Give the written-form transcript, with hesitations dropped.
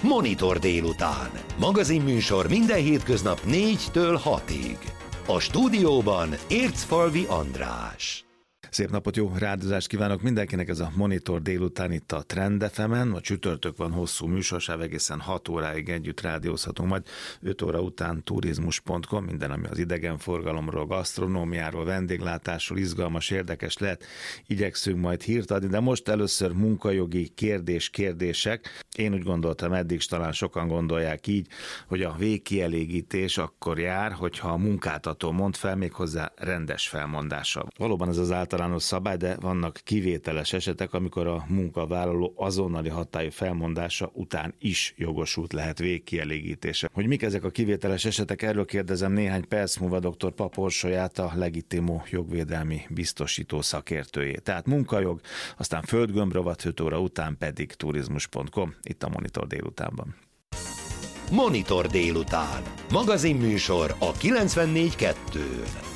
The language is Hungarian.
Monitor délután. Magazinműsor minden hétköznap 4-től 6-ig. A stúdióban Ércfalvi András. Szép napot, jó rádiózást kívánok mindenkinek, ez a Monitor délután itt a Trend FM-en. A csütörtök van, hosszú műsorsáv, egészen 6 óráig együtt rádiózhatunk, majd 5 óra után turizmus.com, minden, ami az idegenforgalomról, gasztronómiáról, vendéglátásról izgalmas, érdekes lehet. Igyekszünk majd hírt adni, de most először munkajogi kérdések. Én úgy gondoltam eddig, és talán sokan gondolják így, hogy a végkielégítés akkor jár, hogyha a munkáltató mond fel, méghozzá rendes felmondással. Valóban ez az általános szabály, de vannak kivételes esetek, amikor a munkavállaló azonnali hatályú felmondása után is jogosult lehet végkielégítése. Hogy mik ezek a kivételes esetek, erről kérdezem néhány perc múlva dr. Pap Orsolyát, a Legitimó jogvédelmi biztosító szakértőjét. Tehát munkajog, aztán földgömbrovat, 5 óra után pedig turizmus.com, itt a Monitor délutánban. Monitor délután. Magazinműsor a 94.2-n.